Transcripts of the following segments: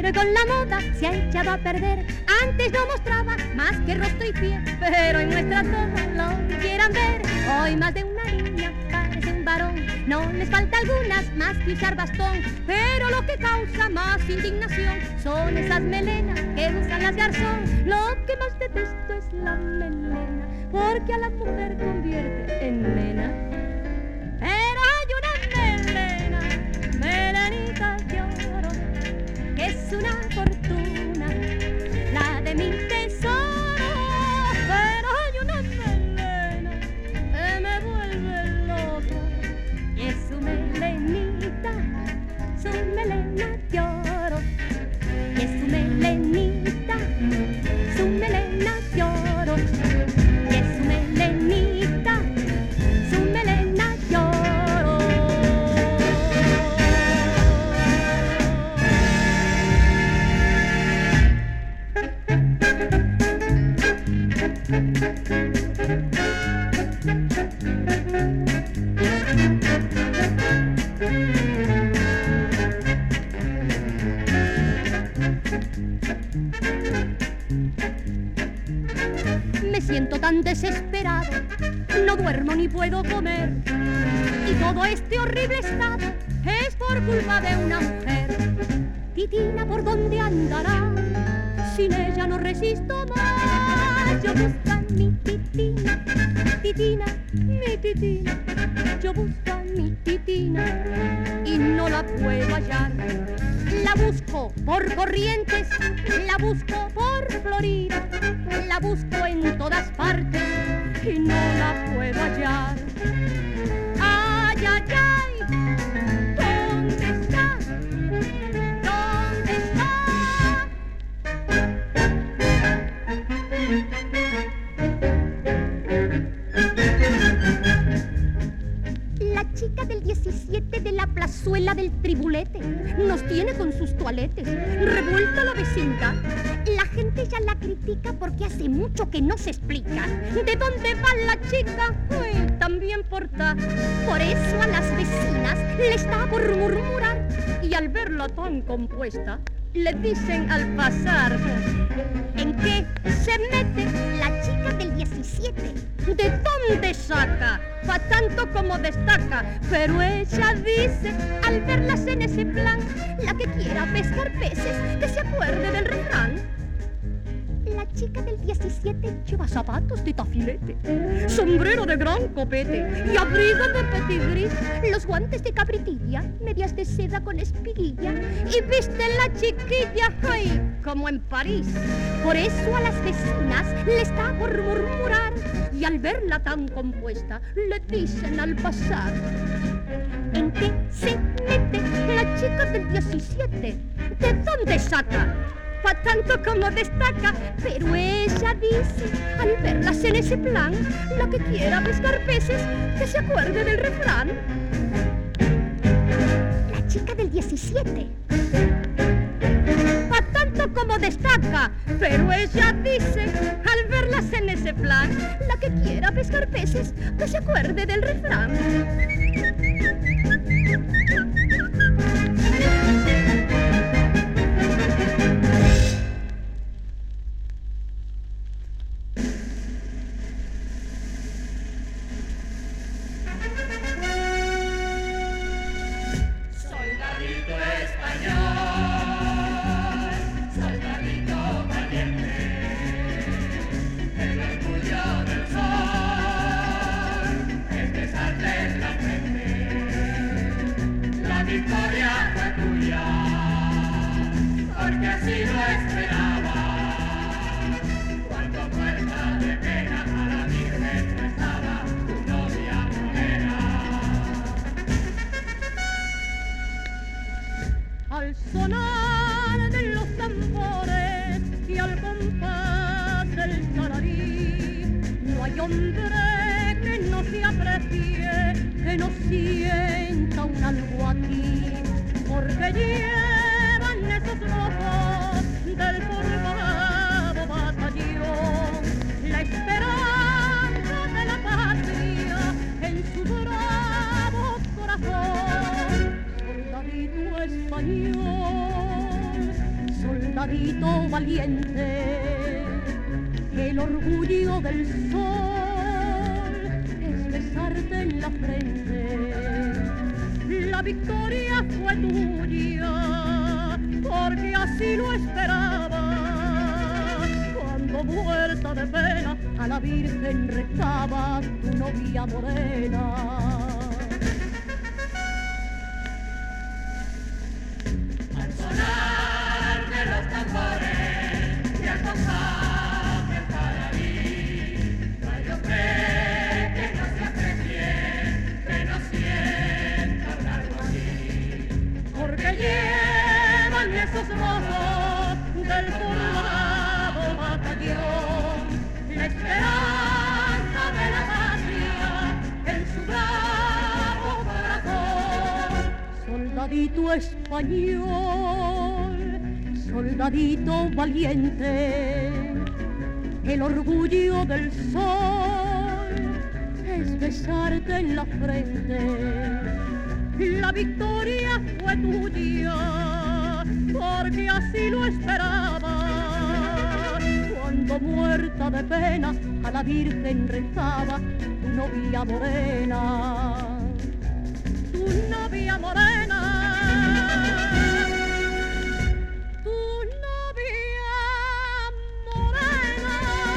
con la moda se ha echado a perder. Antes no mostraba más que rostro y pie, pero hoy muestra todo lo que quieran ver. Hoy más de una niña parece un varón, no les falta algunas más que usar bastón, pero lo que causa más indignación son esas melenas que usan las garzón. Lo que más detesto es la melena, porque a la mujer convierte en nena. Pero hay una melena, melenita de oro, que es una fortuna, la de mi tesoro. Pero hay una melena que me vuelve loca, y es su melenita, su melena de oro, y es su melenita, su melena de oro, y es su melenita, su melena de oro. Me siento tan desesperado, no duermo ni puedo comer, y todo este horrible estado es por culpa de una mujer. Titina, ¿por dónde andará? Sin ella no resisto más. Yo busco a mi titina, titina, mi titina. Yo busco a mi titina y no la puedo hallar. La busco por Corrientes, la busco por Florida, la busco en todas partes y no la puedo hallar. Ay, ay, ay, ¿dónde está? ¿Dónde está? La chica del 17 de la plazuela del Tribulete nos tiene con sus toaletes revuelta la vecindad. La gente ya la critica porque hace mucho que no se explica de dónde va la chica. Uy, también porta. Por eso a las vecinas le está por murmurar, y al verla tan compuesta le dicen al pasar: ¿en qué se mete la chica del 17? ¿De dónde saca? Pa' tanto como destaca. Pero ella dice, al verlas en ese plan, la que quiera pescar peces, que se acuerde del refrán. La chica del 17 lleva zapatos de tafilete, sombrero de gran copete y abrigo de petit gris, los guantes de cabritilla, medias de seda con espiguilla, y viste la chiquilla, ay, como en París. Por eso a las vecinas le está por murmurar, y al verla tan compuesta le dicen al pasar: ¿en qué se mete la chica del 17? ¿De dónde saca? Pa' tanto como destaca. Pero ella dice, al verlas en ese plan, la que quiera pescar peces, que se acuerde del refrán. La chica del 17. Pa' tanto como destaca. Pero ella dice, al verlas en ese plan, la que quiera pescar peces, que se acuerde del refrán. Al sonar de los tambores y al compás del talarí, no hay hombre que no se aprecie, que no sienta un algo aquí, porque llevan esos ojos del formado batallón la esperanza de la patria en su bravo corazón. Soldadito español, soldadito valiente. El orgullo del sol es besarte en la frente. La victoria fue tuya, porque así lo esperaba. Cuando muerta de pena a la Virgen rezaba tu novia morena. Al sonar de los tambores y al compás del paraíso, no hay hombre que no se aprecie, que no sienta algo así, porque llevan esos rojos del formado batallón la esperanza de la patria en su bravo corazón. Soldadito español, soldadito valiente, el orgullo del sol es besarte en la frente. La victoria fue tuya, porque así lo esperaba. Cuando muerta de pena a la Virgen rezaba tu novia morena. Tu novia morena. Tu novia morena.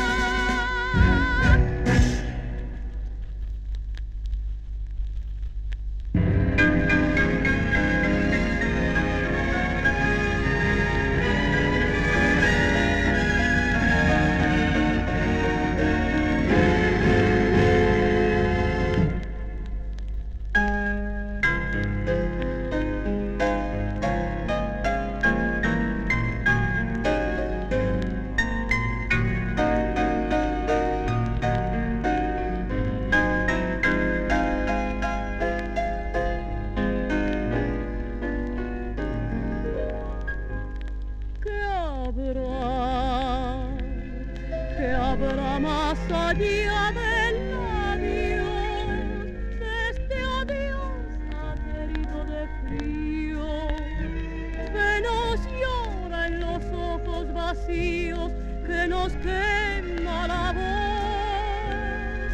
¿Qué habrá más allá del adiós, de este adiós adherido de frío, que nos llora en los ojos vacíos, que nos quema la voz?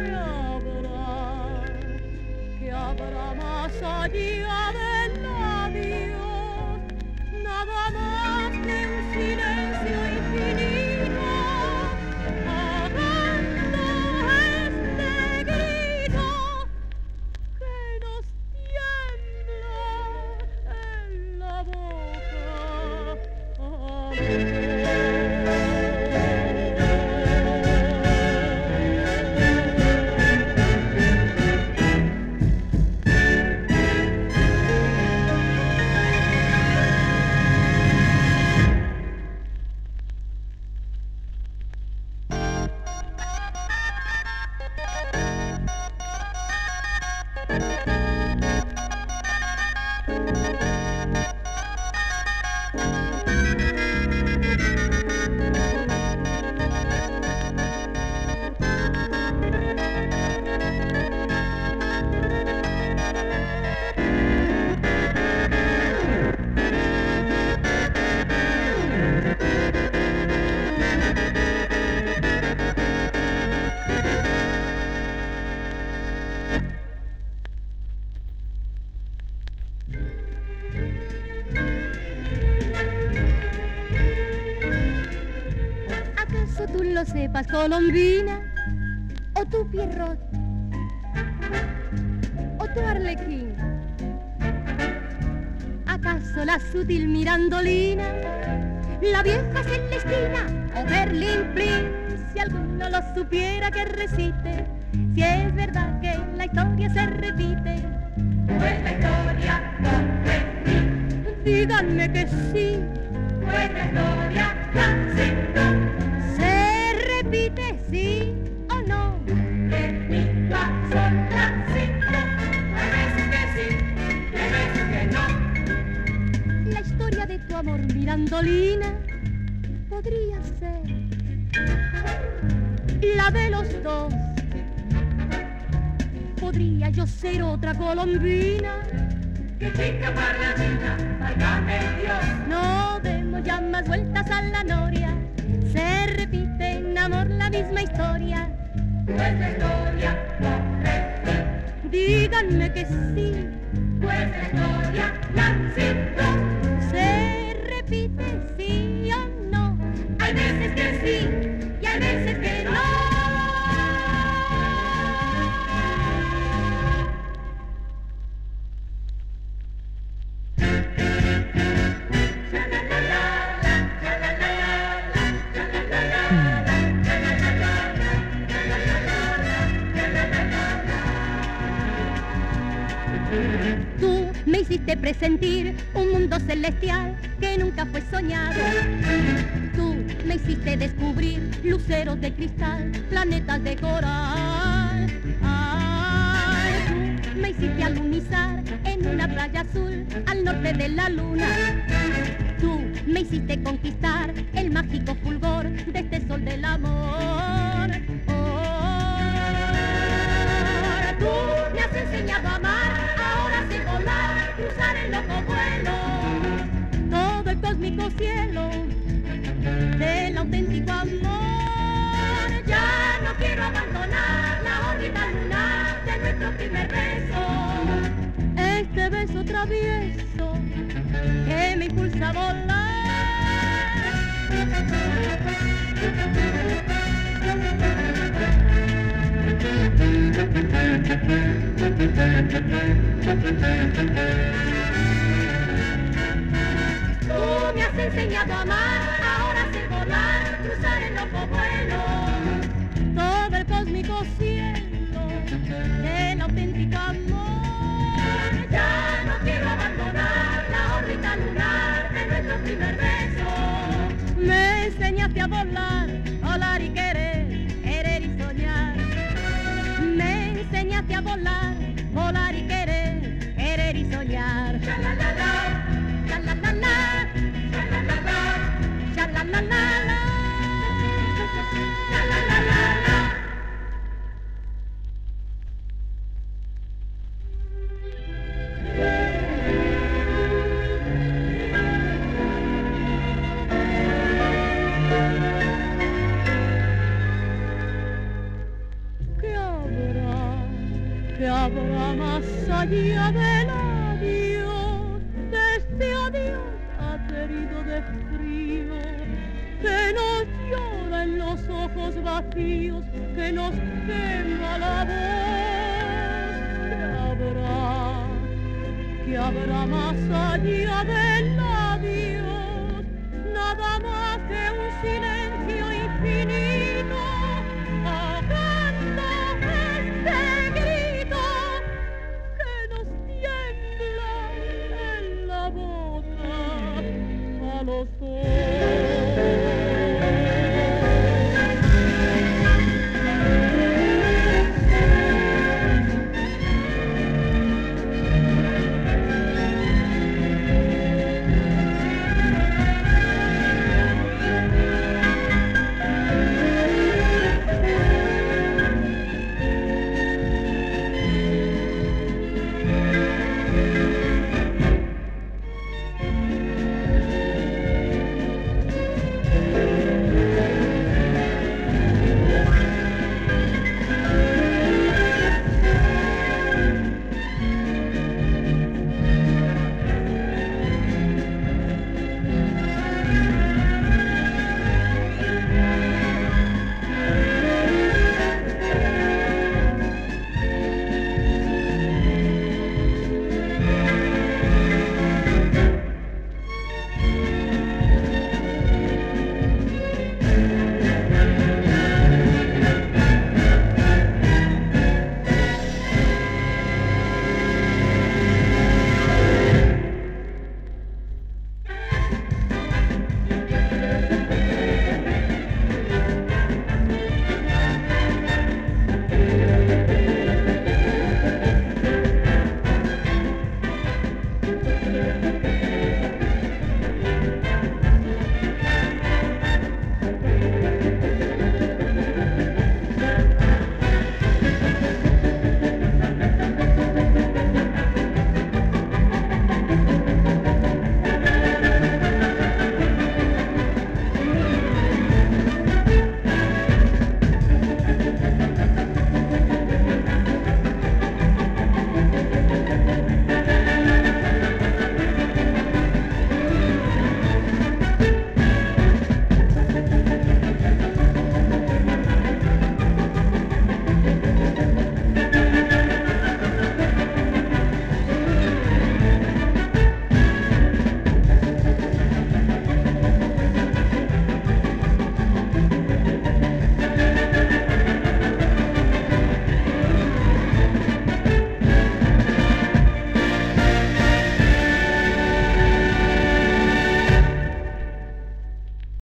¿Qué habrá más allá del adiós? Nada más que un silencio infinito, ahogando este grito que nos tiembla en la boca. ¿Acaso tú lo sepas, Colombina? ¿O tú, Pierrot? ¿O tú, Arlequín? ¿Acaso la sutil Mirandolina? ¿La vieja Celestina? ¿O Berlín Prince? Si alguno lo supiera, que recite si es verdad que la historia se repite. pues la historia no repite. Díganme que sí, Pues la historia no se repite, sí o no. de mi son las 5. Hay veces que sí, y hay veces que no. La historia de tu amor, Mirandolina, podría ser la de los dos. Podría yo ser otra Colombina, Que chica parlanchina, válgame Dios. no de damos ya más vueltas a la noria. Se repite en amor la misma historia. Nuestra historia no repite. Díganme que sí. Nuestra historia Lancito. Se repite sí o no. Hay veces que sí y hay veces que no. Tú me hiciste presentir un mundo celestial que nunca fue soñado. Tú me hiciste descubrir luceros de cristal, planetas de coral. Ay, tú me hiciste alunizar en una playa azul al norte de la luna. Tú me hiciste conquistar el mágico fulgor de este sol del amor. Tú me has enseñado a amar, ahora sé volar, cruzar el loco vuelo, todo el cósmico cielo del auténtico amor. Ya no quiero abandonar la órbita lunar de nuestro primer beso, este beso travieso que me impulsa a volar. Tú me has enseñado a amar, ahora sé volar, cruzar el loco vuelo, todo el cósmico cielo del auténtico amor. Ya no quiero abandonar la órbita lunar de nuestro primer beso. Me enseñaste a volar, volar y querer, querer y soñar. Me enseñaste a volar, volar y querer, querer y soñar. Sha la la la, La la la la, sha la la la, sha la la la la. sha la la la la. ¿Qué habrá más allá del adiós, de este adiós aterido de frío, que nos llora en los ojos vacíos, que nos quema la voz? ¿Qué habrá más allá del